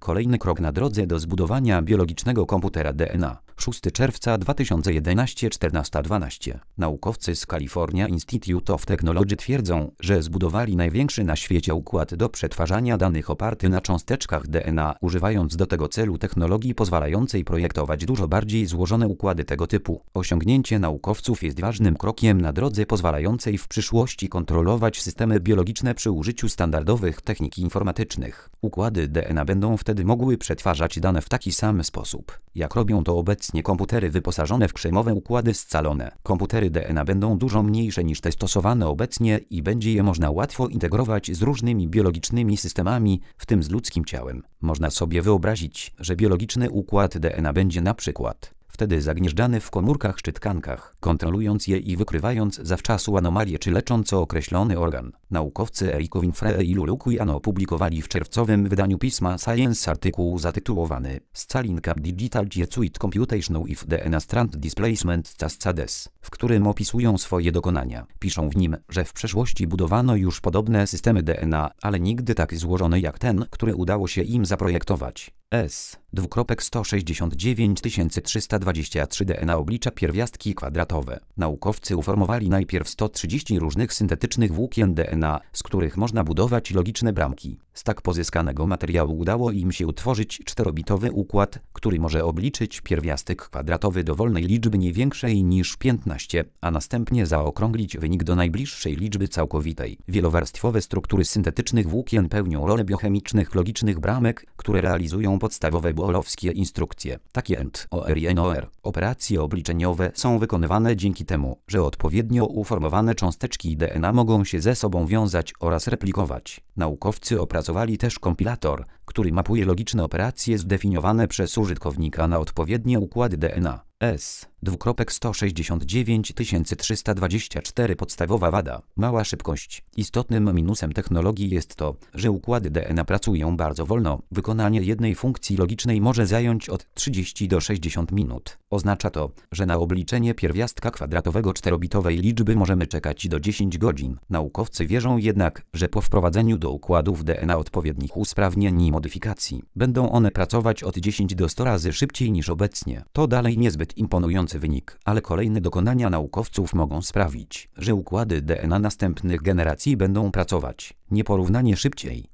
Kolejny krok na drodze do zbudowania biologicznego komputera DNA. 6 czerwca 2011 14:12. Naukowcy z California Institute of Technology twierdzą, że zbudowali największy na świecie układ do przetwarzania danych oparty na cząsteczkach DNA, używając do tego celu technologii pozwalającej projektować dużo bardziej złożone układy tego typu. Osiągnięcie naukowców jest ważnym krokiem na drodze pozwalającej w przyszłości kontrolować systemy biologiczne przy użyciu standardowych technik informatycznych. Układy DNA będą wtedy mogły przetwarzać dane w taki sam sposób, jak robią to obecnie komputery wyposażone w krzemowe układy scalone. Komputery DNA będą dużo mniejsze niż te stosowane obecnie i będzie je można łatwo integrować z różnymi biologicznymi systemami, w tym z ludzkim ciałem. Można sobie wyobrazić, że biologiczny układ DNA będzie na przykład wtedy zagnieżdżany w komórkach czy tkankach, kontrolując je i wykrywając zawczasu anomalie czy lecząco określony organ. Naukowcy Eric Winfrey i Lulu Quiano opublikowali w czerwcowym wydaniu pisma Science artykuł zatytułowany Scaling Up Digital Circuit Computation with DNA Strand Displacement Cascades, w którym opisują swoje dokonania. Piszą w nim, że w przeszłości budowano już podobne systemy DNA, ale nigdy tak złożone jak ten, który udało się im zaprojektować. S:169 323 DNA oblicza pierwiastki kwadratowe. Naukowcy uformowali najpierw 130 różnych syntetycznych włókien DNA, z których można budować logiczne bramki. Z tak pozyskanego materiału udało im się utworzyć 4-bitowy układ, który może obliczyć pierwiastek kwadratowy dowolnej liczby nie większej niż 15, a następnie zaokrąglić wynik do najbliższej liczby całkowitej. Wielowarstwowe struktury syntetycznych włókien pełnią rolę biochemicznych logicznych bramek, które realizują podstawowe boolowskie instrukcje, takie AND/OR i NOR. Operacje obliczeniowe są wykonywane dzięki temu, że odpowiednio uformowane cząsteczki DNA mogą się ze sobą wiązać oraz replikować. Naukowcy opracowali też kompilator, który mapuje logiczne operacje zdefiniowane przez użytkownika na odpowiednie układy DNA. S:169 324 Podstawowa wada. Mała szybkość. Istotnym minusem technologii jest to, że układy DNA pracują bardzo wolno. Wykonanie jednej funkcji logicznej może zająć od 30 do 60 minut. Oznacza to, że na obliczenie pierwiastka kwadratowego 4-bitowej liczby możemy czekać do 10 godzin. Naukowcy wierzą jednak, że po wprowadzeniu do układów DNA odpowiednich usprawnień i modyfikacji, będą one pracować od 10 do 100 razy szybciej niż obecnie. To dalej niezbyt imponujący wynik, ale kolejne dokonania naukowców mogą sprawić, że układy DNA następnych generacji będą pracować nieporównanie szybciej.